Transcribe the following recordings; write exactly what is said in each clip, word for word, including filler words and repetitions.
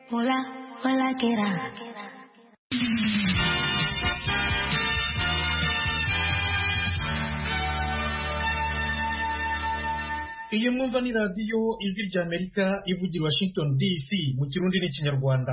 Hola, hola, ¿qué era? Iyi mwumva ni radiyo ijwi rya Amerika ivugira Washington D C mu Kirundi n'Ikinyarwanda.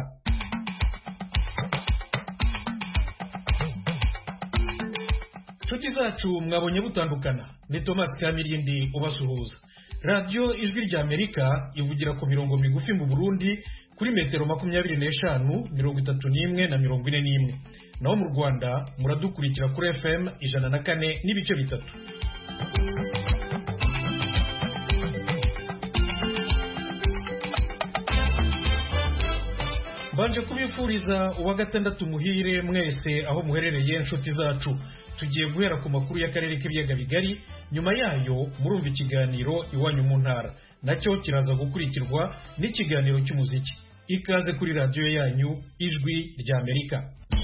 Nshuti zacu mwabonye butandukana, ni Thomas Kamirindi ubasuhuza. Radiyo ijwi rya Amerika ivugira ku mirongo migufi mu Burundi kuri metero makumyabiri n'eshanu, mirongo itatu n'imwe na mirongo ine n'imwe. Naho mu Rwanda muradukurikira kuri F M ijana na kane n'ibice bitatu. Banje kubifuriza uwa gatandatu muhire mwese aho muherereye nshuti zacu. Tugiye guhera ku makuru y'akarere k'ibiyaga bigari, nyuma yayo murumva ikiganiro iwanyu mu ntara, nacyo kiraza gukurikirwa n'ikiganiro cy'umuziki. Ikaze kuri radiyo yanyu ijwi rya Amerika.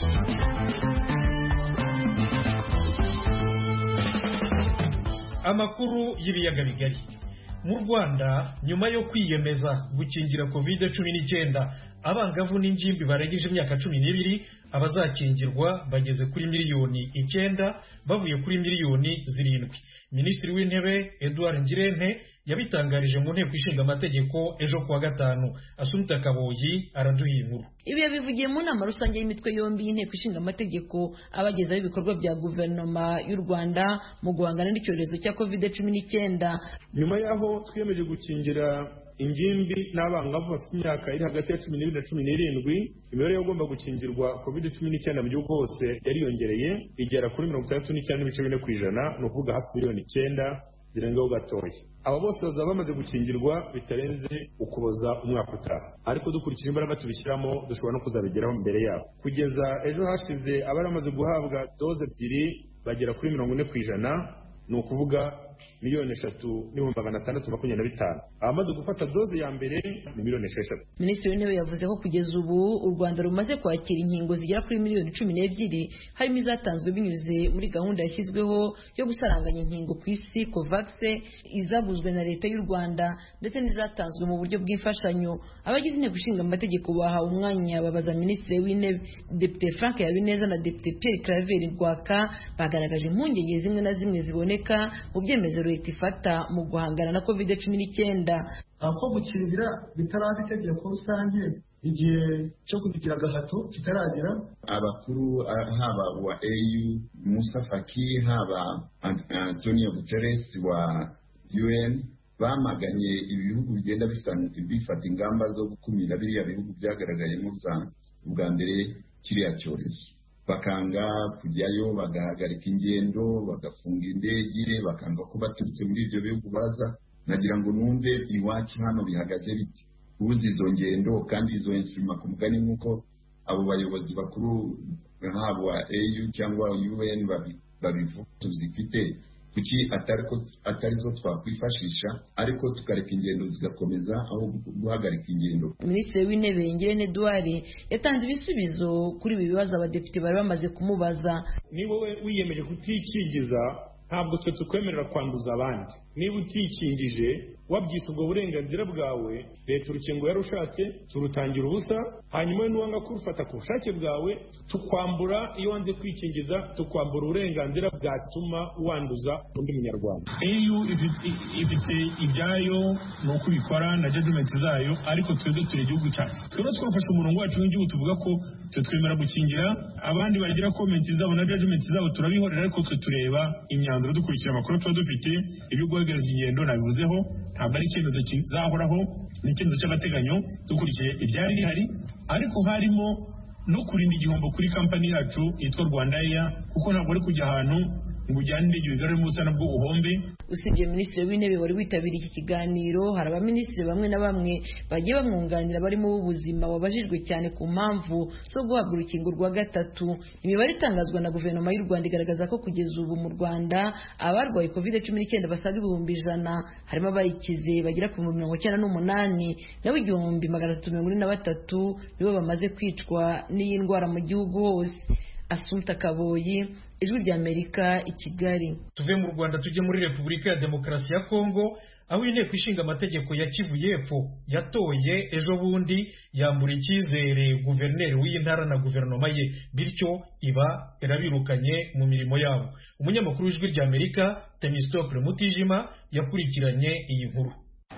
Amakuru y'ibiyaga bigari. Mu Rwanda nyuma yo kwiyemeza gukingira covid cumi n'icyenda abangavu n'ingimbi barengeje imyaka cumi n'ibiri, abazakingirwa bageze kuri miliyoni icyenda bavuye kuri miliyoni zirindwi. Minisitiri w'Intebe Edouard Ngirente yabitangarije mu nteko ishinga amategeko ejo kuwa gatanu. Asumta Kaboyi araduha inkuru. Ibi yabivugiye mu nama rusange y'imitwe yombi y'inteko ishinga amategeko abagezaho ibikorwa bya guverinoma y'u Rwanda mu guhangana n'icyorezo cya covid cumi n'icyenda. Nyuma yaho twiyemeje gukingira ingimbi n'abangavu bafite imyaka iri hagati ya cumi n'ibiri na cumi n'irindwi, imibare y'abagomba gukingirwa covid cumi n'icyenda mu gihugu hose yariyongereye igera kuri mirongo itandatu n'icyenda n'ibice bine ku ijana, ni ukuvuga hafi miliyoni icyenda zirengaho gatoya. Aba bose bazaba bamaze gukingirwa bitarenze ukuboza umwaka utaha, ariko dukurikije imbaraga tubishyiramo dushobora no kuzabigeraho mbere yabo. Kugeza ejo hashize abari bamaze guhabwa doze ebyiri bagera kuri mirongo ine ku ijana, ni ukuvuga miliyoni eshatu n'ibihumbi magana atandatu makumyabiri na bitanu. Abamaze gufata doze ya mbere ni miliyoni esheshatu. Minisitiri w'Intebe yavuze ko kugeza ubu u Rwanda rumaze kwakira inkingo zigera kuri miliyoni cumi n'ebyiri, harimo izatanzwe binyuze muri gahunda yashyizweho yo gusaranganya inkingo ku isi COVAX, izaguzwe na leta y'u Rwanda ndetse n'izatanzwe mu buryo bw'imfashanyo. Abagize inteko ishinga amategeko bahawe umwanya babaza Minisitiri w'Intebe. Depite Frank Habineza na Depite Pierre Claver Rwaka bagaragaje impungenge zimwe na zimwe ziboneka mu byemezo leta ifata mu guhangana na covid cumi n'icyenda. Ako gukingira bitaraba itegeko rusange igihe cyo kugira agahato kitaragera. Abakuru haba wa A U Musa Faki, haba Antonio Guterres wa U N bamaganye ibihugu bigenda bifata ingamba zo gukumira biriya bihugu byagaragayemo bwa mbere kiriya cyorezo, bakanga kujyayo, bagahagarika ingendo, bagafunga indege, bakanga ko baturutse muri ibyo bihugu baza. Nagira ngo numve iwacu hano bihagaze biti ubuze izo ngendo kandi izo instruma ku mugani nk'uko abo bayobozi bakuru haba wa A U cyangwa U N babivuga tuzifite, kuki atari zo twakwifashisha ariko tukareka ingendo zigakomeza aho guhagarika ingendo. Minisitiri w'Intebe Ngirente Edouard yatanze ibisubizo kuri ibi bibazo abadepite bari bamaze kumubaza. Niba wowe wiyemeje kutikingiza ntabwo twe tukwemerera kwanduza abandi. Niba utikingije wabyise ubwo burenganzira bwawe, leta urukingo yarushatse turutangira ubusa, hanyuma nuwanga kurufata ku bushake bwawe tukwambura. Iyo wanze kwikingiza tukwambura uburenganzira bwatuma wanduza undi munyarwanda. A U ifite ibyayo no kubikora na judgment zayo, ariko twebwe turi igihugu cyacu. Twebwe twafashe umurongo wacu w'igihugu tuvuga ko twe twemera gukingira, abandi bagira comment zabo na judgment zabo turabihorera, ariko twe tureba imyanzuro dukurikira amakuru tuba dufite. Ibyo guhagarika ingendo nabivuzeho, ntabwo ari icyemezo kizahoraho, ni icyemezo cy'agateganyo dukurikije ibyari bihari, ariko harimo no kurinda igihombo kuri kampani yacu yitwa Rwanda Air, kuko ntabwo ari kujya ahantu ngo ujyane indege wigarure musa nabwo uhombe. Usibye Minisitiri w'Intebe wari witabiriye iki kiganiro, hari abaminisitiri bamwe na bamwe bagiye bamwunganira barimo w'ubuzima wabajijwe cyane ku mpamvu zo guhabwa urukingo rwa gatatu. Imibare itangazwa na guverinoma y'u Rwanda igaragaza ko kugeza ubu mu Rwanda abarwaye covid cumi n'icyenda basaga ibihumbi ijana, harimo abayikize bagera ku mirongo icyenda n'umunani, naho igihumbi magana atatu mirongo ine na batatu nibo bamaze kwicwa n'iyi ndwara mu gihugu hose. Asumta Kaboyi, Ijwi rya Amerika i Kigali. Tuve mu Rwanda tujye muri Repubulika ya Demokarasi ya Kongo, aho inteko ishinga amategeko ya Kivu y'Epfo yatoye ejo bundi yambura icyizere guverineri w'iyi ntara na guverinoma ye, bityo iba irabirukanye mu mirimo yabo. Umunyamakuru w'Ijwi rya Amerika Temistokle Mutijima yakurikiranye iyi nkuru.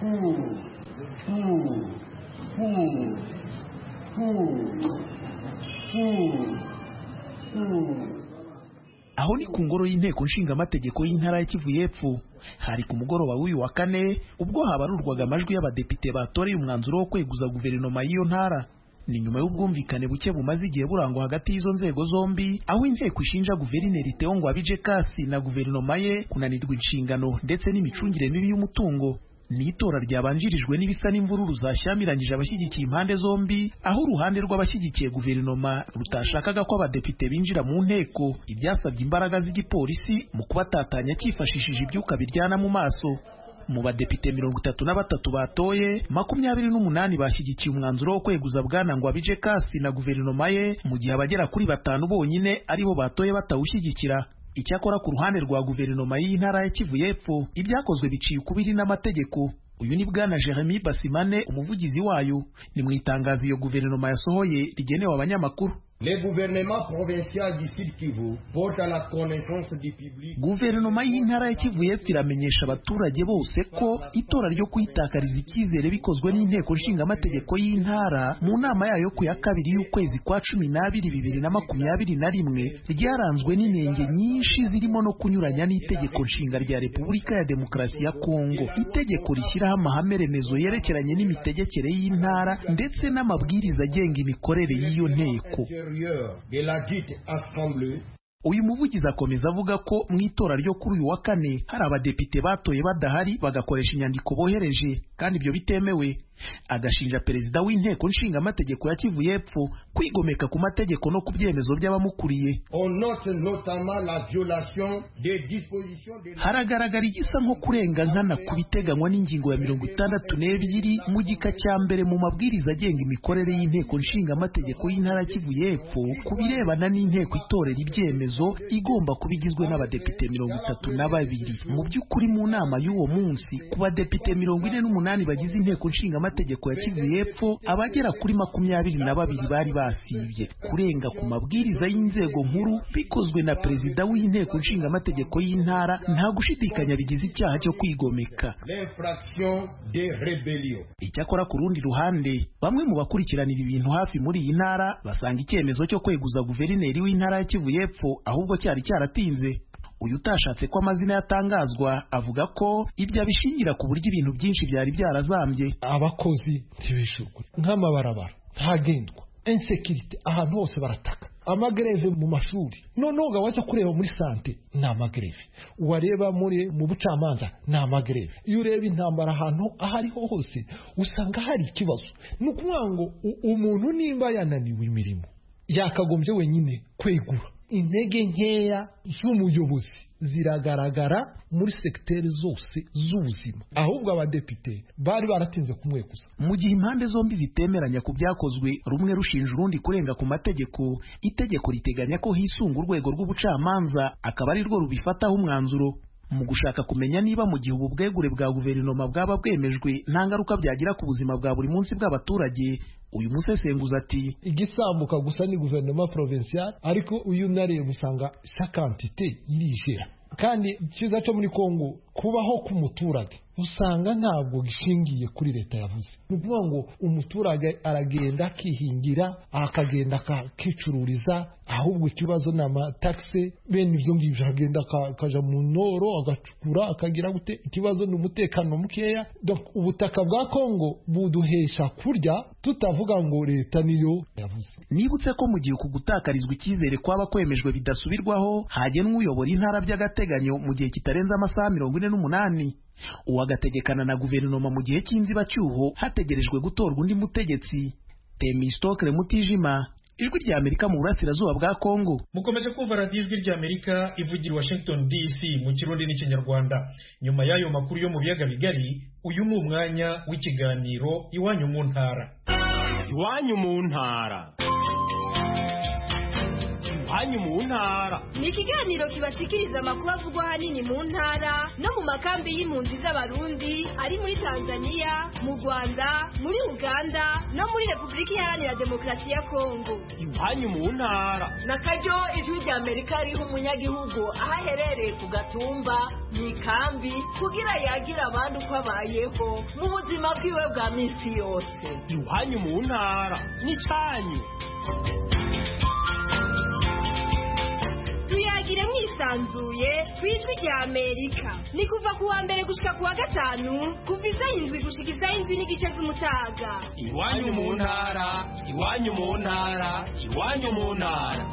Aho ni ku ngoro y'inteko nshinga amategeko y'intara ya Kivu y'Epfo. Hari ku mugoroba w'uyu wa kane ubwo habarurwaga amajwi y'abadepite batoreye umwanzuro wo kweguza guverinoma y'iyo ntara. Ni nyuma y'ubwumvikane buke bumaze igihe burangwa hagati y'izo nzego zombi, aho inteko ishinja guverineri Theo Ngwabije Kasi na guverinoma ye kunanirwa inshingano ndetse n'imicungire mibi y'umutungo. Ni itora ryabanjirijwe n'ibisa n'imvururu zashyamiranyije abashyigikiye impande zombi, aho uruhande rw'abashyigikiye guverinoma rutashakaga ko abadepite binjira mu nteko, ibyasabye imbaraga z'igipolisi mu kubatatanya cyifashishije ibyuka biryana mu maso. Mu badepite mirongo itatu na batatu batoye, makumyabiri n'umunani bashyigikiye umwanzuro wo kweguza Bwana Ngwabije Kasi na guverinoma ye, mu gihe abagera kuri batanu bonyine aribo batoye batawushyigikira. Icyakora ku ruhande rwa guverinoma y'intara ya Kivu y'Epfo, ibyakozwe biciye ukubiri n'amategeko. Uyu ni Bwana Jeremy Basimane, umuvugizi wayo. Ni mu itangazo iyo guverinoma yasohoye rigenewe abanyamakuru. Le gouvernement provincial du Sud Kivu porte à la connaissance du public. Guverinoma y'intara ya Kivu y'Epfo iramenyesha abaturage bose ko itora ryo kuyitakariza icyizere bikozwe n'inteko nshinga amategeko y'intara mu nama yayo ku ya kabiri y'ukwezi kwa cumi n'abiri bibiri na makumyabiri na rimwe ryaranzwe n'inenge nyinshi zirimo no kunyuranya n'itegeko nshinga rya Repubulika ya Demokarasi ya Kongo, itegeko rishyiraho amahame remezo yerekeranye n'imitegekere y'intara ndetse n'amabwiriza agenga imikorere y'iyo nteko. De la dite assemblée. Uyu muvugizi akomeza avuga ko mu itora ryo kuri uyu wa kane hari abadepite batoye badahari bagakoresha inyandiko bohereje kandi ibyo bitemewe. Agashinja perezida w'inteko nshinga amategeko ya Kivu y'Epfo kwigomeka ku mategeko no ku byemezo by'abamukuriye. Haragaragara igisa nko kurenga nkana ku biteganywa n'ingingo ya mirongo itandatu n'ebyiri mu gika cya mbere mu mabwiriza agenga imikorere y'inteko nshinga amategeko y'intara ya Kivu y'Epfo ku birebana n'inteko itorera ibyemezo igomba kuba igizwe n'abadepite mirongo itatu na babiri. Mu by'ukuri mu nama y'uwo munsi ku badepite mirongo ine n'umunani bagize inteko nshinga amategeko ya Kivu y'Epfo, abagera kuri makumyabiri na babiri bari basibye. Kurenga ku mabwiriza y'inzego nkuru bikozwe na perezida w'inteko nshinga amategeko y'intara nta gushidikanya bigize icyaha cyo kwigomeka. Icyakora ku rundi ruhande, bamwe mu bakurikiranira ibintu hafi muri iyi ntara basanga icyemezo cyo kweguza guverineri w'intara ya Kivu y'Epfo ahubwo cyari cyaratinze. Uyu utashatse ko amazina yatangazwa avuga ko ibyo abishingira ku buryo ibintu byinshi byari byarazambye. Abakozi ntibishurwe nk'amabarabara ntagendwa, insekirite ahantu hose barataka, amagreve mu mashuri, noneho ugawaza kureba muri sante ni amagreve, wareba muri mu bucamanza ni amagreve, iyo ureba intambara ahantu aho ariho hose usanga hari ikibazo. Ni ukuvuga ngo umuntu nimba yananiwe imirimo yakagombye wenyine kwegura. Intege nkeya z'umuyobozi ziragaragara muri sekiteri zose z'ubuzima, ahubwo abadepite bari baratinze kumweguza. Mu gihe impande zombi zitemeranya ku byakozwe, rumwe rushinja urundi kurenga ku mategeko, itegeko riteganya ko hisunga urwego rw'ubucamanza akaba ari rwo rubifataho umwanzuro. Mu gushaka kumenya niba mu gihe ubu bwegure bwa guverinoma bwaba bwemejwe nta ngaruka byagira ku buzima bwa buri munsi bw'abaturage, uyu musesenguzi ati igisambuka gusa ni guverinoma provincial, ariko uyu nareba usanga sa quantité irishera. Kandi cyiza cyo muri Kongo kubaho k'umuturage usanga ntabwo gishingiye kuri leta yavuze. Ni ukuvuga ngo umuturage aragenda akihingira akagenda akicururiza, ahubwo ikibazo ni amataxe, bene ibyo ngibyo agenda akaja mu noro agacukura akagira gute. Ikibazo ni umutekano mukeya. Donc ubutaka bwa Kongo buduhesha kurya tutavuga ngo leta niyo yavuze. Nibutse ko mu gihe ku gutakarizwa icyizere kwaba kwemejwe bidasubirwaho hagenwa uyobora intara by'agateganyo mu gihe kitarenze amasaha mirongo ine n'umunani. Uwagategekana na guverinoma mu gihe cy'inzibacyuho hategerejwe gutorwa undi mutegetsi. Temistokle Mutijima, Ijwi rya Amerika mu burasirazuba bwa Kongo. Mukomeje kumva radiyo Ijwi rya Amerika ivugira Washington D C mu Kirundi n'Ikinyarwanda. Nyuma y'ayo makuru yo mu biyaga bigari, uyu ni umwanya w'ikiganiro Iwanyu mu ntara. Iwanyu mu ntara. iwanyu mu ntara. Ni ikiganiro kibashikiriza amakuru avugwa ahanini mu ntara no mu makambi y'impunzi z'abarundi ari muri Tanzania, mu Rwanda, muri Uganda no muri Repubulika Iharanira Demokarasi ya Kongo. Iwanyu mu ntara. Nakaryo ijwi rya Amerika riho umunyagihugu aho aherereye ku gatumba mu ikambi kugira yagira abandi uko abayeho mu buzima bwiwe bwa minsi yose. Iwanyu mu ntara n'icyanyu. Tuyagire mwisanzuye kwijwi rya Amerika. Ni kuva ku wa mbere gushika ku wa gatanu kuva isaha indwi gushika isaha indwi n'igice z'umutaga. Iwanyu mu ntara, iwanyu mu ntara, iwanyu mu ntara.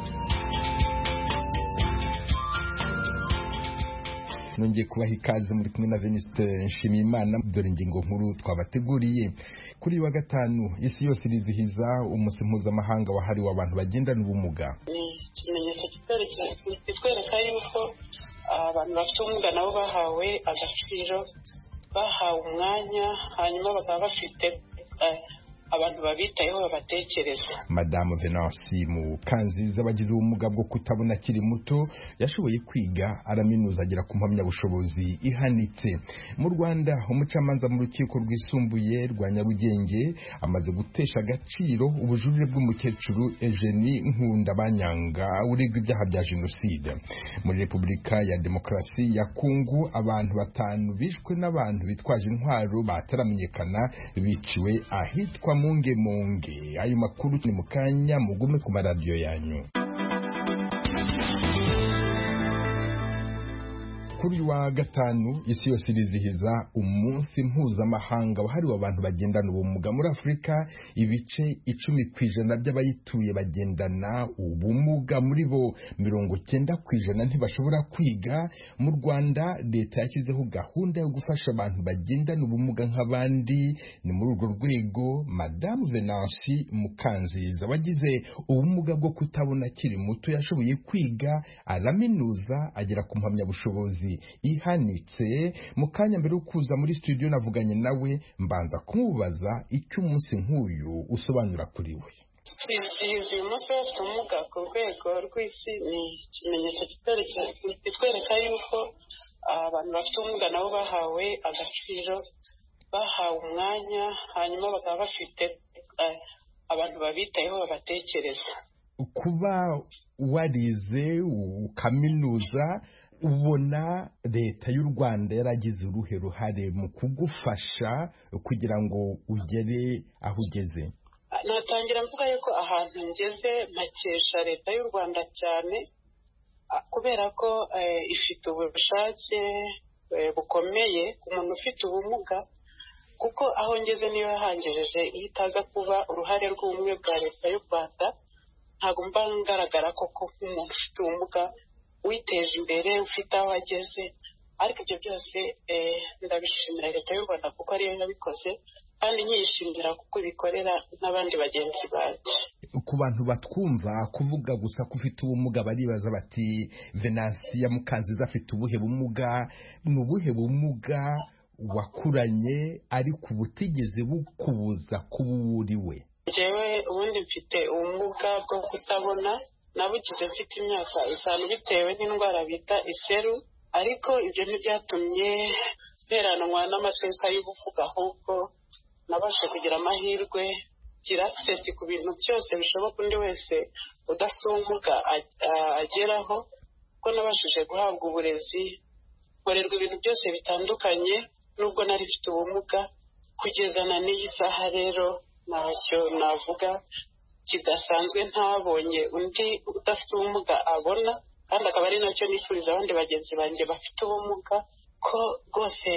nongeye kubaha ikaze muri kumwe na Venuste Nshimiyimana. Dore ingingo nkuru twabateguriye. Kuri wa gatanu isi yose irizihiza umunsi mpuzamahanga wahariwe abantu bagendana ubumuga. Ni ikimenyetso kitwereka yuko abantu bafite ubumuga nabo bahawe agaciro, bahawe umwanya, hanyuma bakaba bafite abantu babitayeho babatekereza. Madame Venansi Mukanziza bagize ubumuga bwo kutabona akiri muto yashoboye kwiga araminuza agera ku mpamyabushobozi ihanitse. Mu Rwanda umucamanza mu rukiko rwisumbuye rwa Nyarugenge amaze gutesha agaciro ubujurire bw'umukecuru Eugenie Nkundabanyanga uregwa ibyaha bya jenoside. Muri Repubulika ya Demokarasi ya Kongo abantu batanu bishwe n'abantu bitwaje intwaro bataramenyekana biciwe ahitwa Munge Munge. Ayo makuru ni mukanya mugume ku maradiyo yanyu. Kuri wa gatanu isi yose irizihiza umunsi mpuzamahanga wahariwe abantu bagendana ubumuga. Muri Afurika ibice icumi kw'ijana by'abayituye bagendana ubumuga, muri bo mirongo cyenda kw'ijana ntibashobora kwiga. Mu Rwanda leta yashyizeho gahunda yo gufasha abantu bagendana ubumuga nk'abandi. Ni muri urwo rwego Madame Venansi Mukanziza wagize ubumuga bwo kutabona akiri muto yashoboye kwiga araminuza agera ku mpamyabushobozi ihanitse. Mu kanya mbere yo kuza muri studio navuganye nawe mbanza kumubaza icyo umunsi nk'uyu usobanura kuri we. Kwizihiza uyu munsi w'abafite ubumuga ku rwego rw'isi ni ikimenyetso kitwereka yuko abantu bafite ubumuga nabo bahawe agaciro, bahawe umwanya, hanyuma bakaba bafite abantu babitayeho babatekereza. Kuba warize ukaminuza, ubona leta y'u Rwanda yaragize uruhe ruhare mu kugufasha kugira ngo ugere aho ugeze? Natangira mvuga yuko ahantu ngeze mpakesha leta y'u Rwanda cyane, kubera ko ifite ubushake bukomeye ku muntu ufite ubumuga, kuko aho ngeze niyo yahangejeje. Iyo itaza kuba uruhare rw'ubumwe bwa leta y'u Rwanda ntabwo mba ngaragara koko nk'umuntu ufite ubumuga witeje imbere, ufite aho ageze. Ariko ibyo byose ndabishimira leta y'u Rwanda kuko ariyo yabikoze, kandi nyishimira kuko ibikorera n'abandi bagenzi banjye. Ku bantu batwumva kuvuga gusa ko ufite ubumuga baribaza bati Venansi Mukanziza afite ubuhe bumuga? Ni ubuhe bumuga wakuranye ariko ubutigeze bukubuza kuba uri we? Jewe ubundi mfite ubumuga bwo kutabona, nabugize mfite imyaka itanu bitewe n'indwara bita iseru, ariko ibyo ntibyatumye mperanwa n'amateka y'ubuvuga, ahubwo nabashe kugira amahirwe, gira access ku bintu byose bishoboka undi wese udasumuka ageraho, ko nabashije guhabwa uburezi, nkorerwa ibintu byose bitandukanye nubwo nari mfite ubumuga. Kugeza na n'iyi saha rero ntacyo navuga kidasanzwe ntabonye undi udafite ubumuga abona, kandi akaba ari nacyo nifuriza abandi bagenzi banjye bafite ubumuga, ko rwose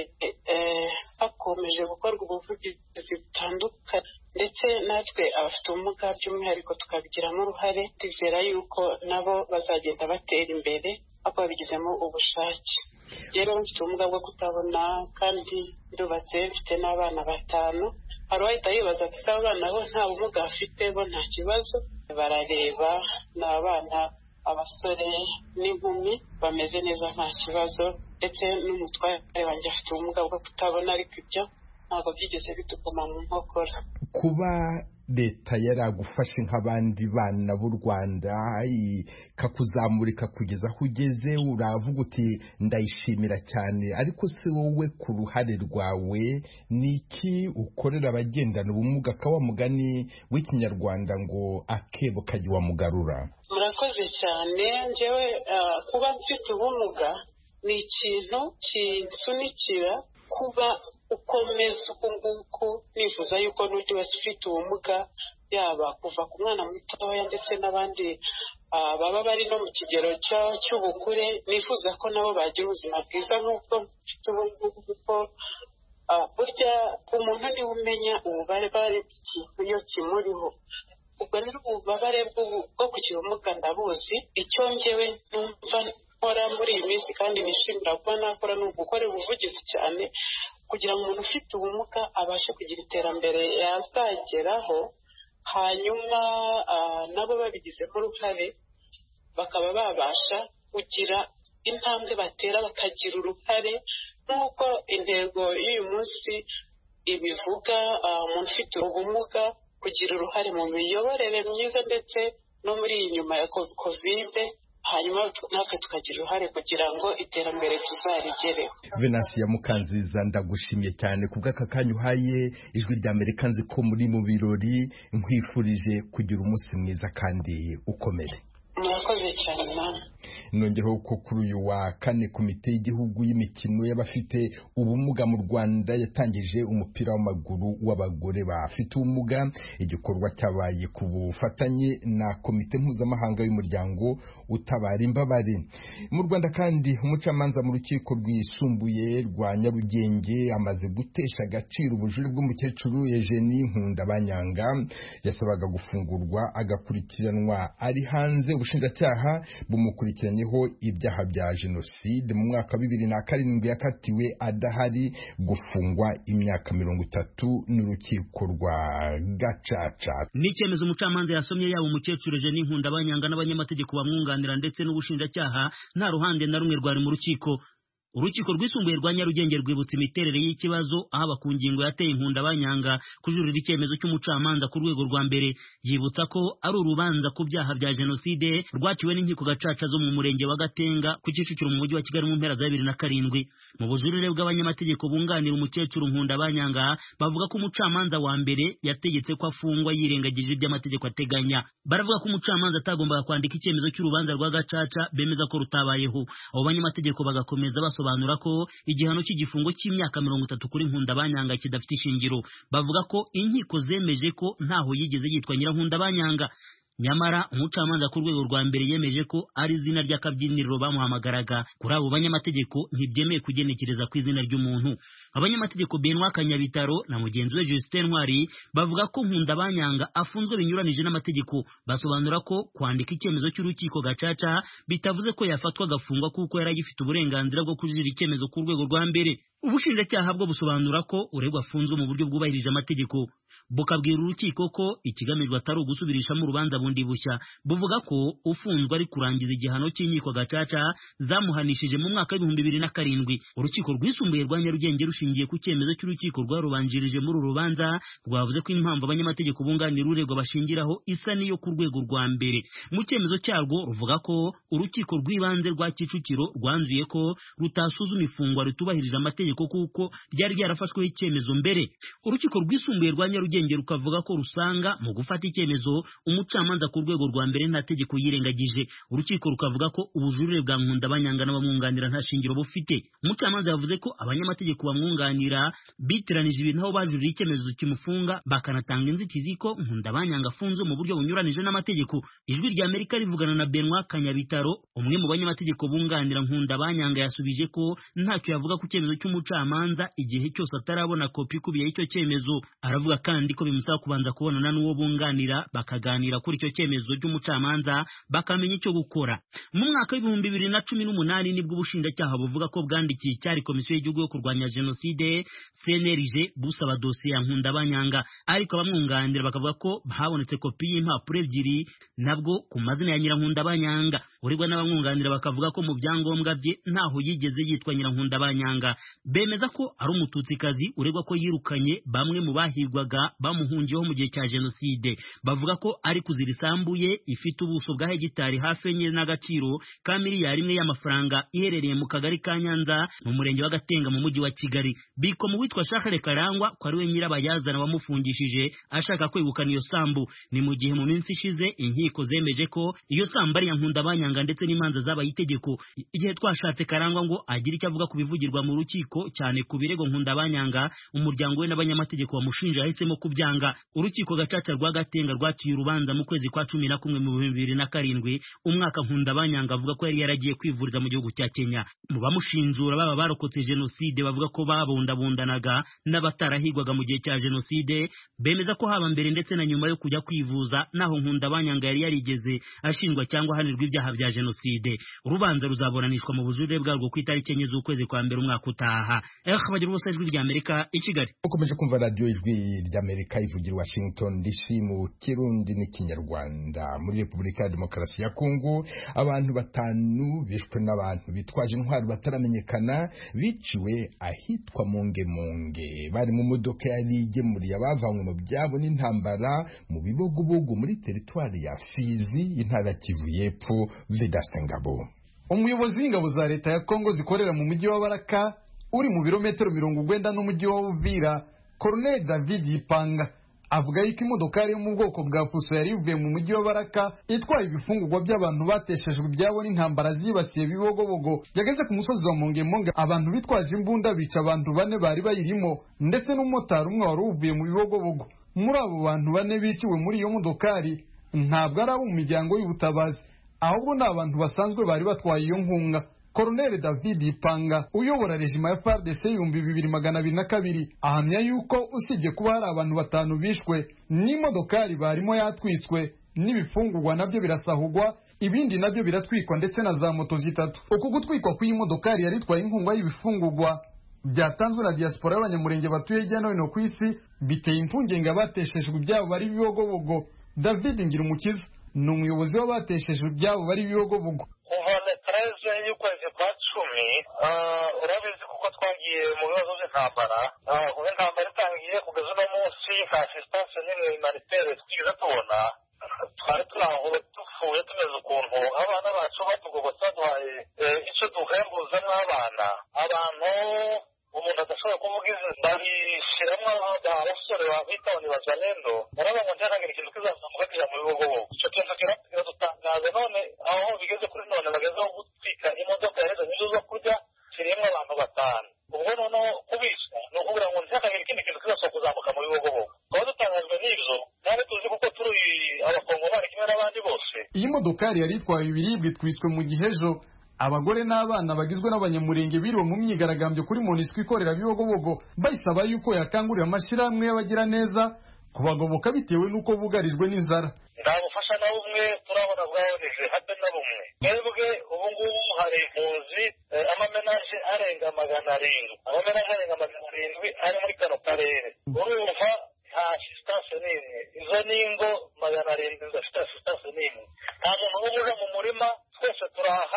hakomeje gukorwa ubuvugizi butandukanye, ndetse natwe abafite ubumuga by'umwihariko tukabigiramo uruhare. Twizera yuko nabo bazagenda batera imbere ariko babigizemo ubushake. Rero mfite ubumuga bwo kutabona kandi ndubatse, mfite n'abana batanu. Hari uwahita yibaza ati aba bana bo nta bumuga bafite, bo nta kibazo. Barareba, ni abana, abasore n'inkumi bameze neza nta kibazo, ndetse n'umutware wanjye afite ubumuga bwo kutabona, ariko ibyo ntabwo byigeze bituguma mu nkokora. Kuba leta yaragufashe nk'abandi bana b'u Rwanda ikakuzamurika kugeza aho ugeze, uravuga uti ndayishimira cyane, ariko se wowe ku ruhare rwawe niki ukorera abagendana ubumuga, ka wa mugani w'ikinyarwanda ngo akebo kajya wamugarura? Murakoze cyane. Njyewe kuba mfite ubumuga ni ikintu kinsunikira kuba ukomeza uko nguko, nifuza yuko n'undi wese ufite ubumuga, yaba kuva ku mwana mutoya ndetse n'abandi baba bari no mu kigero cy'ubukure, nifuza ko nabo bagira ubuzima bwiza nk'uko mfite ubumuga, kuko burya umuntu niwe umenya ububabare bw'ikintu iyo kimuriho. Ubwo rero ububabare bwo kugira ubumuga ndabuzi. Icyo njyewe numva nkora muri iyi minsi kandi nishimira kuba nakora ni ugukora ubuvugizi cyane, kugira ngo umuntu ufite ubumuga abashe kugira iterambere yazageraho, hanyuma nabo babigizemo uruhare bakaba babasha kugira intambwe batera, bakagira uruhare nk'uko intego y'uyu munsi ibivuga, umuntu ufite ubumuga kugira uruhare mu miyoborere myiza ndetse no muri iyi nyuma ya kovide, hanyuma natwe tukagira uruhare kugira ngo iterambere tuzarigereho. Venansiya Mukanziza, ndagushimiye cyane ku bw'aka kanya uhaye Ijwi ry'Amerika, nzi ko muri mu birori, nkwifurije kugira umunsi mwiza kandi ukomere. Murakoze cyane namwe. Nongeraho ko kuri uyu wa kane komite y'igihugu y'imikino y'abafite ubumuga mu Rwanda yatangije umupira w'amaguru w'abagore bafite ubumuga. Igikorwa cyabaye ku bufatanye na komite mpuzamahanga y'umuryango utabara imbabare. Mu Rwanda kandi umucamanza mu rukiko rwisumbuye rwa Nyarugenge amaze gutesha agaciro ubujurire bw'umukecuru Eugenie Nkundabanyanga yasabaga gufungurwa agakurikiranwa ari hanze. Ubushinjacyaha bumukurikiranyeho ibyaha bya jenoside. Mu mwaka wa bibiri na karindwi yakatiwe adahari gufungwa imyaka mirongo itatu n'urukiko rwa Gacaca. Ni icyemezo umucamanza yasomye yaba umukecuru Eugenie Nkundabanyanga n'abanyamategeko bamwunganira ndetse n'ubushinjacyaha nta ruhande na rumwe rwari mu rukiko. Urukiko rwisumbuye rwa Nyarugenge rwibutsa imiterere y'ikibazo, aho aba ku ngingo yateye Nkundabanyanga kujurira icyemezo cy'umucamanza ku rwego rwa mbere. Yibutsa ko ari urubanza ku byaha bya jenoside rwaciwe n'inkiko Gacaca zo mu murenge wa Gatenga ku Kicukiro mu mujyi wa Kigali mu mpera za bibiri na karindwi. Mu bujurire bw'abanyamategeko bunganira umukecuru Nkundabanyanga bavuga ko umucamanza wa mbere yategetse ko afungwa yirengagije iby'amategeko ateganya. Baravuga ko umucamanza atagombaga kwandika icyemezo cy'urubanza rwa Gacaca bemeza ko rutabayeho. Abo banyamategeko bagakomeza baso basobanura ko igihano cy'igifungo cy'imyaka mirongo itatu kuri Nkundabanyanga kidafite ishingiro. Bavuga ko inkiko zemeje ko ntaho yigeze yitwa Nyirankundabanyanga. Nyamara umucamanza ku rwego rwa mbere yemeje ko ari izina ry'akabyiniriro bamuhamagaraga. Kuri abo banyamategeko ntibyemeye kugenekereza ku izina ry'umuntu. Abanyamategeko Benoît Kanyabitaro na mugenzi we Justin Ntwari bavuga ko Nkundabanyanga afunzwe binyuranije n'amategeko. Basobanura ko kwandika icyemezo cy'urukiko Gacaca bitavuze ko yafatwa agafungwa kuko yari agifite uburenganzira bwo kujurira icyemezo ku rwego rwa mbere. Ubushinjacyaha bwo busobanura ko uregwa afunzwe mu buryo bwubahirije amategeko. Bukabwira urukiko ko ikigamijwe atari ugusubirishamo urubanza bundi bushya. Buvuga ko ufunzwe ari kurangiza igihano cy'inkiko Gacaca zamuhanishije mu mwaka w'ibihumbi bibiri na karindwi. Urukiko rwisumbuye rwa Nyarugenge rushingiye ku cyemezo cy'urukiko rwarubanjirije muri uru rubanza rwavuze ko impamvu abanyamategeko bunganira uregwa bashingiraho isa n'iyo ku rwego rwa mbere. Mu cyemezo cyarwo ruvuga ko urukiko rw'ibanze rwa Kicukiro rwanzuye ko rutasuzuma ifungwa ritubahirije amategeko kuko ryari ryarafashweho icyemezo mbere. Urukiko rwisumbuye rwa Nyarugenge rukavuga ko rusanga mu gufata icyemezo umucamanza ku rwego rwa mbere nta tegeko yirengagije. Urukiko rukavuga ko ubujurire bwa Nkundabanyanga n'abamwunganira nta shingiro bufite. Umucamanza yavuze ko abanyamategeko bamwunganira bitiranije ibintu aho bajurira icyemezo kimufunga bakanatanga inzitizi ko Nkundabanyanga afunzwe mu buryo bunyuranije n'amategeko. Ijwi rya Amerika rivugana na Benoît Kanyabitaro, umwe mu banyamategeko bunganira Nkundabanyanga, yasubije ko ntacyo yavuga ku cyemezo cy'umucamanza igihe cyose atarabona kopi ikubiye y'icyo cyemezo. Aravuga kandi ko bimusaba kubanza kubonana n'uwo bunganira bakaganira kuri icyo cyemezo cy'umucamanza bakamenya icyo gukora. Mu mwaka w'ibihumbi bibiri na cumi n'umunani nibwo ubushinjacyaha buvuga ko bwandikiye icyari komisiyo y'igihugu yo kurwanya jenoside C N R G busaba dosiye ya Nkundabanyanga, ariko abamwunganira bakavuga ko habonetse kopi y'impapuro ebyiri nabwo ku mazina ya Nyirankundabanyanga. Uregwa n'abamwunganira bakavuga ko mu byangombwa bye ntaho yigeze yitwa Nyirankundabanyanga. Bemeza ko ari umututsikazi uregwa ko yirukanye bamwe mu bahigwaga bamuhungiyeho mu gihe cya jenoside. Bavuga ko ari kuzira isambu ye ifite ubuso bwa hegitari hafi enye n'agaciro ka miliyari imwe y'amafaranga iherereye mu kagari ka Nyanza mu murenge wa Gatenga mu mujyi wa Kigali. Biko mu witwa Shakare Karangwa ko ari we nyirabayazana wamufungishije ashaka kwegukana iyo sambu. Ni mu gihe mu minsi ishize inkiko zemeje ko iyo sambu ari ya Nkundabanyanga ndetse n'imanza zabaye itegeko. Igihe twashatse Karangwa ngo agire icyo avuga kubivugirwa mu rukiko cyane ku birego Nkundabanyanga, umuryango we n'abanyamategeko bamushinja yahisemo kubyanga. Urukiko Gacaca rwa Gatenga rwatiye urubanza mu kwezi kwa cumi na kumwe mu bihumbi bibiri na karindwi, umwaka Nkundabanyanga avuga ko yari yaragiye kwivuriza mu gihugu cya Kenya. Mu bamushinjura baba barokotse jenoside bavuga ko babundabundanaga n'abatarahigwaga mu gihe cya jenoside, bemeza ko haba mbere ndetse na nyuma yo kujya kwivuza naho Nkundabanyanga yari yarigeze ashinjwa cyangwa ahanirwa ibyaha bya jenoside. Urubanza ruzaburanishwa mu bujurire bwarwo ku itariki enye z'ukwezi kwa mbere umwaka utaha. Eh bagira ubusa ijwi rya Amerika i Kigali. Ukomeje kumva radio ijwi rya Amerika ivugira Washington D C mu Kirundi n'Ikinyarwanda. Muri Repubulika ya Demokarasi ya Kongo abantu batanu bishwe n'abantu bitwaje intwaro bataramenyekana biciwe ahitwa Monge Monge. Bari mu modoka yari igemuriye abavanywe mu byabo n'intambara mu bibogobogo muri teritwari ya Fizi intara Kivu y'Epfo. Vedasengabo, umuyobozi w'ingabo za leta ya Kongo zikorera mu mujyi wa Baraka uri mu birometero mirongo urwenda n'umujyi wa Uvira, Colonel David Ipanga, avuga yuko imodokari yo mu bwoko bwa fuso yari ivuye mu mujyi wa Baraka itwaye ibifungurwa by'abantu bateshejwe ibyabo n'intambara zibasiye bibogobogo yageze ku musozi wa Monge Monge. Abantu bitwaje imbunda bica abantu bane bari bayirimo ndetse n'umumotari umwe wari uvuye mu bibogobogo. Muri abo bantu bane biciwe muri iyo modokari ntabwo ari abo mu miryango y'ubutabazi, ahubwo ni abantu basanzwe bari batwaye iyo nkunga. Colonel David Ipanga uyobora rejima ya F A R D C ibihumbi bibiri magana abiri na kabiri ahamya yuko usibye kuba hari abantu batanu bishwe n'imodokari barimo yatwiswe n'ibifungurwa nabyo birasahugwa, ibindi nabyo biratwikwa ndetse na za moto zitatu. Uku gutwikwa kw'iyi modokari yari itwaye inkunga y'ibifungurwa byatanzwe na diaspora y'abanyamurenge batuye hirya no hino ku isi biteye impungenge abateshejwe ibyabo bari bibogobogo. David Ngirumukiza ni umuyobozi w'abateshejwe ibyabo bari bibogobogo. kuva metreze y'ukwezi kwa cumi urabizi kuko twagiye mu bibazo by'intambara, kuva intambara itangiye kugeza uno munsi nta assistance n'imwe humanitaire twigeze tubona. Twari turi aho dupfuye tumeze ukuntu abana bacu batugobotse baduhaye icyo duhembuza nk'abana. Abantu umuntu adashobora kuvuga izina babishyiramo abasore bitaho ni bazalendo, urabona ngo ntihagire ikintu kizazamuka kija mu bibogobogo. Icyo kintu kiradutangaza. None aho bigeze kuri none bagezeho gutwika imodoka yaheze n'ibyo zo kurya kirimo abantu batanu. Ubwo noneho kubisha ni ukugira ngo ntihagire ikindi kintu kizasohoka kuzamuka mu bibogobogo. Tukaba dutangajwe n'ibyo kandi tuzi kuko turi abakongomani kimwe n'abandi bose. Iyi modokari yari itwaye ibiribwa itwiswe mu gihe ejo abagore n'abana bagizwe n'abanyamurenge biriwe mu myigaragambyo kuri Monisco ikorera bibogobogo bayisaba yuko yakangurira amashyirahamwe y'abagira neza kubagoboka bitewe n'uko bugarijwe n'inzara. Nta bufasha na bumwe turabona bwaboneje habe na bumwe. Twebwe ubu ngubu hari impunzi amamenaje arenga magana arindwi amamenaje arenga magana arindwi ari muri kano karere. Urumva nta assistance n'imwe. Izo ningo magana arindwi zidafite assistance n'imwe. Nta muntu uba uje mu murima, twese turaha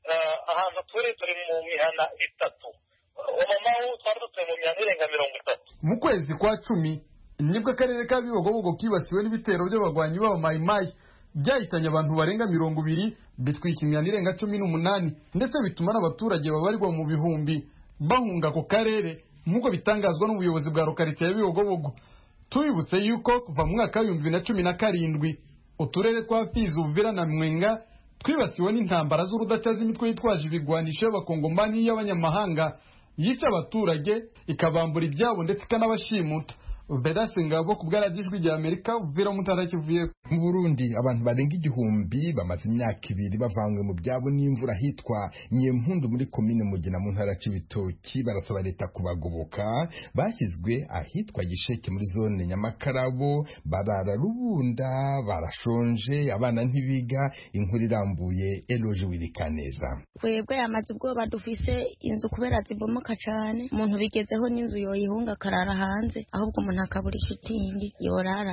ahantu turi turi mu mihana itatu. Umamawu twari dutuye mu mihana irenga mirongo itatu. Mu kwezi kwa cumi nibwo akarere ka Bibogobogo kibasiwe n'ibitero by'abagwanyi b'aba mayimayi byahitanye abantu barenga mirongo ibiri bitwika imihana irenga cumi n'umunani ndetse bituma n'abaturage babarirwa mu bihumbi bahunga ako karere nk'uko bitangazwa n'ubuyobozi bwa lokalite ya Bibogobogo. Tubibutse yuko kuva mu mwaka w'ibihumbi bibiri na cumi na karindwi uturere twa Fizi, Uvira na Mwenga twibasiwe n'intambara z'urudaca z'imitwe yitwaje ibigwanisho y'abakongomani y'abanyamahanga yica abaturage ikabambura ibyabo ndetse ikanabashimuta. Vedasengabo ku bwaragijwi rya Amerika Uvira mu ntara Kivu. Mu Burundi abantu barenga igihumbi bamaze imyaka ibiri bavanywe mu byabo n'imvura hitwa Nyempundu muri komine Mugina mu ntara Cibitoki. Barasaba leta kubagoboka. Bashyizwe ahitwa Gisheke muri zone Nyamakarabo, barara rubunda, barashonje, abana ntibiga. Inkuru irambuye Eloge Wirikaneza. Twebwe yamaze ubwoba dufise inzu kubera zibomoka cyane, umuntu bigezeho n'inzu yoyihunga karara hanze ahubwo umuntu akabura ishitingi yorarama.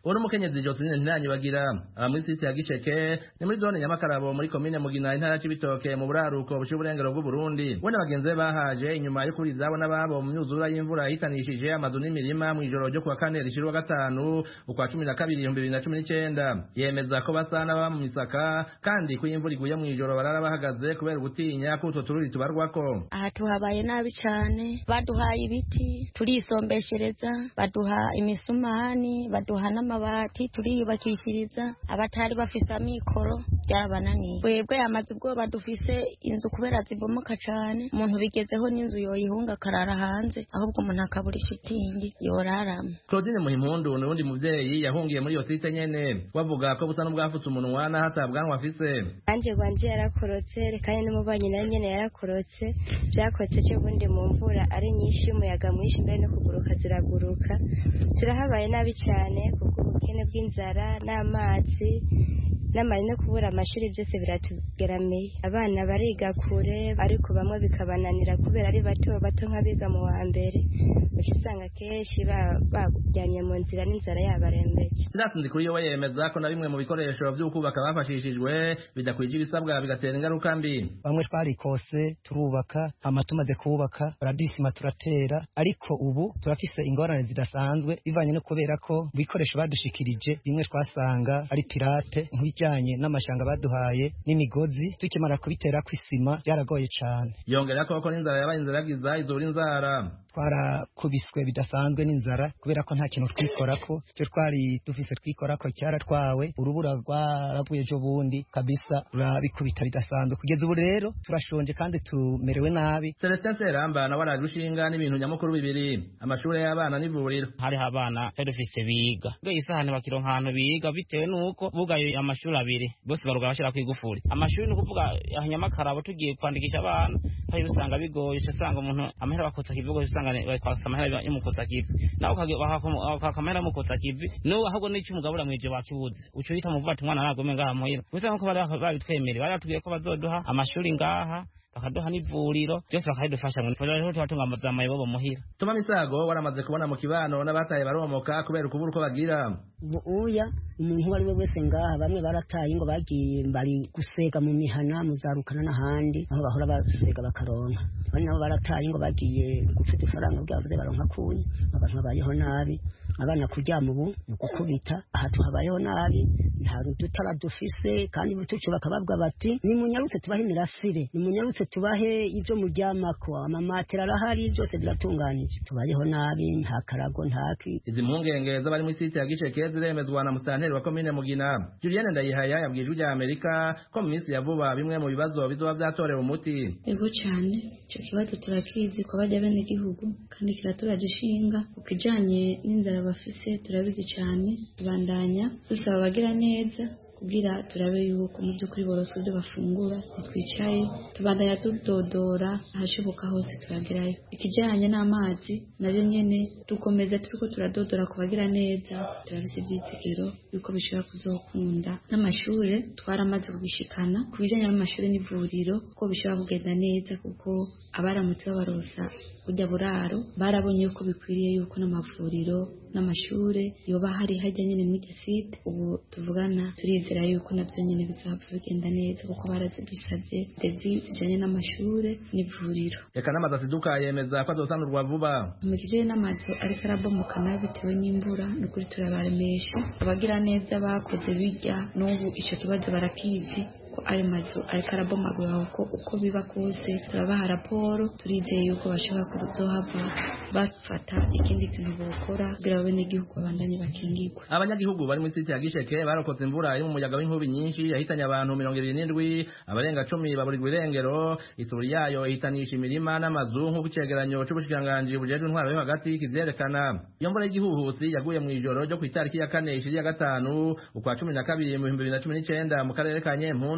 uri umukenyezi Joseline Ntiranyibagira aba muri site ya Gisheke ni muri zone Nyamakarabo muri komine Mugina intara y'Ibitoke mu buraruko bushira uburengero bw'u Burundi we n'abagenzi be bahaje inyuma yo kuri zabo n'ababo mu myuzura y'imvura yitanishije amazu n'imirima mu ijoro ryo kuwa kane rishira gatanu ukwa cumi na kabiri ibihumbi bibiri na cumi n'icenda yemeza ko basana baba mu misaka kandi ko imvura iguye mu ijoro barara bahagaze kubera gutinya ko utwo tururi tubarwako. Aha tuhabaye nabi cyane, baduhaye ibiti turisombeshereza, baduha imisumani, baduha n'amabati turiyubakishiriza, abatari bafise amikoro byarabananiye. Twebwe amaze ubwoba dufise inzu kubera zibomoka cyane, umuntu bigezeho n'inzu yoyihunga karara hanze ahubwo umuntu akabura ishitingi yorarama. Claudine Muhimpundu n'undi muvyeyi yahungiye muri iyo site nyene bavuga ko busa n'ubwafutse umunwa n'ahatabwanwa afise. Anje gwanje yarakorotse kandi n'umubanyi nawe nyene yarakorotse, byakotse cyo bundi mu mvura ari nyinshi y'umuyaga mwinshi mbere no kuguruka ziraguruka. Turahabaye nabi cyane kuko ubukene bw'inzara n'amazi n'amari no kubura amashuri byose biratugeramiye. Abana bariga kure ariko bamwe bikabananira kubera ari bato bato nk'abiga mu wa mbere, usanga kenshi bajyanye mu nzira n'inzara yabarembeje. Siratunzi kuri yo yemeza ko na bimwe mu bikoresho by'ukubaka bafashishijwe bidakwije ibisabwa bigatera ingaruka mbi. Bamwe twarikose turubaka hama tumaze kubaka baradisima turatera, ariko ubu turafise ingorane zidasanzwe bivanye no kubera ko bikoresho badushikirije bimwe twasanga ari pirate nk'ibijyanye n'amashanga baduhaye n'imigozi, tukimara kubitera ku isima byaragoye cyane. Yongera ko ko n'inzara yabaye inzara yagiza izura inzara. Twarakubiswe bidasanzwe n'inzara kubera ko nta kintu twikorako, cyo twari dufise twikorako cyaratwawe, urubura rwaravuye ejo bundi kabisa rurabikubita bidasanzwe. Kugeza ubu rero turashonje kandi tumerewe nabi. Celestin Seramba na waraje ushinga n'ibintu nyamukuru bibiri, amashuri y'abana n'ivuriro. Hari abana cyari dufise biga bwe isahane bakironka ahantu biga bitewe nuko bugaye amashuri abiri bose baruga bashira kwigufuri. Amashuri no kuvuga Nyamakarabo tugiye kwandikisha abana hari usanga bigoye, usanga umuntu amahera bakotsa kivugo usanga bakwasa amahera y'umukotsa kivi naho kakamera mukotsa kivi no ahubwo n'icyo umugabura mwije bakibuze uco yita muvuga ati mwana nagome ngaha muhira gusa nko bari babitwemere bari batubwiye ko bazoduha amashuri ngaha bakaduha n'ivuriro byose bakadufasha ngo rero tubatunga amazama yabo muhira. Tuma Misago waramaze kubona mu kibano n'abataye baromoka kubera ukubura uko bagira. Uya umuntu wari we wese ngaha bamwe barataye ngo bagiye bari gusega mu mihana muzarukana n'ahandi aho bahora basega bakaronka, bane nabo barataye ngo bagiye guca udufaranga bwavuze baronka kunyi, abantu babayeho nabi, abana kuryama ubu no gukubita. Aha tuhabayeho nabi, nta dutara dufise kandi butucu bakababwa bati ni munyarutse tubahe imirasire, ni munyarutse tubahe ibyo muryamako, amamatera arahari byose biratunganije. Tubayeho nabi, nta karago ntaki. Izi mpungenge z'abari muri site ya Gisheke ziremezwa na musitanteri wa komine Mugina Julienne Ndayihaya yabwije ujya Amerika ko mu minsi ya vuba bimwe mu bibazo bizoba byatorewe umuti. Ego cyane icyo kibazo turakizi ko bajya bene igihugu kandi kiraturaje ishinga ukijanye n'inzara bafise turabizi cyane. Tubandanya dusaba abagira neza kugira turabe yuko mu by'ukuri boroswe ibyo bafungura, twicaye tubandanya tudodora ahashoboka hose turagerayo. Ikijyanye n'amazi nabyo nyene dukomeza turiko turadodora ku bagira neza, turabise ibyitsigiro yuko bishobora kuzokunda. N'amashure twaramaze kubishikana ku bijyanye n'amashure n'ivuriro ko bishobora kugenda neza kuko abaramutse babarosa kujya buraro barabonye yuko bikwiriye yuko n'amavuriro n'amashure yoba hari hajya nyine muri site. Ubu tuvugana turizera yuko nabyo nyine bizapfa bigenda neza kuko barazidusabye devi zijanye n'amashure n'ivuriro. Reka n'amazu asiduka yemeza ko azosanurwa vuba. Mu gihe n'amazu ariko arabomoka nabi bitewe n'imvura n'ukuri turabaremesha abagira neza bakoze bijya n'ubu ico kibazo barakizi ko ayo mazu ariko arabomagura uko uko biba kose turabaha raporo, turizeye yuko bashobora kuzohava bafata ikindi kintu bokora kugira babe n'igihugu babandanye bakingirwa. Abanyagihugu bari muri site ya Gisheke barokotse imvura yo mu muyaga w'inkubi nyinshi yahitanye abantu mirongo ibiri n'indwi, abarenga cumi baburirwa irengero. Isuri yayo ihitanisha imirima n'amazu nk'uko icegeranyo c'ubushikiranganji bujejwe intwaro yo hagati kivyerekana. Iyo mvura y'igihuhusi yaguye mu ijoro ryo ku itariki ya kane ishiri ya gatanu ukwa cumi na kabiri mu bihumbi bibiri na cumi n'icenda mu karere ka Nyempundu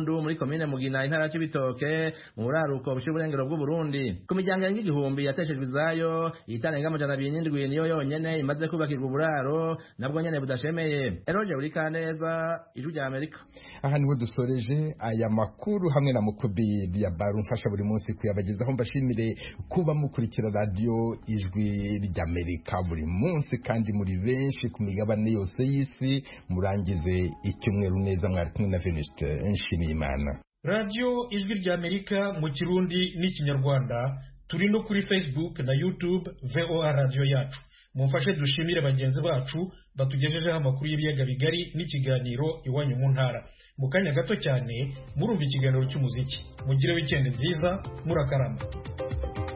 Mugundu muri komine Mugina intara y'Ibitoke mu buraruko bw'uburengero bw'u Burundi. Ku miryango yenga igihumbi yateshejwe izayo itarenga amajana abiri n'indwi niyo yonyene imaze kubakirwa uburaro nabwo nyene budashemeye. Eroje uri kaneza ijwi rya Amerika. Aha niho dusoreje aya makuru hamwe na Mukubi ya Baru mfasha buri munsi kuyabagezaho. Mbashimire kuba mukurikira radio ijwi rya Amerika buri munsi kandi muri benshi ku migabane yose y'isi. Murangize icyumweru neza mwari kumwe na Venuste Nshimiyimana. Radio ijwi rya Amerika mu Kirundi n'Ikinyarwanda turi no kuri Facebook na YouTube V O A radio yacu. Mumfashe dushimire bagenzi bacu batugejejeho amakuru y'ibiyaga bigari n'ikiganiro iwanyu mu ntara. Mu kanya gato cyane murumva ikiganiro cy'umuziki. Mugire weekend nziza murakarama.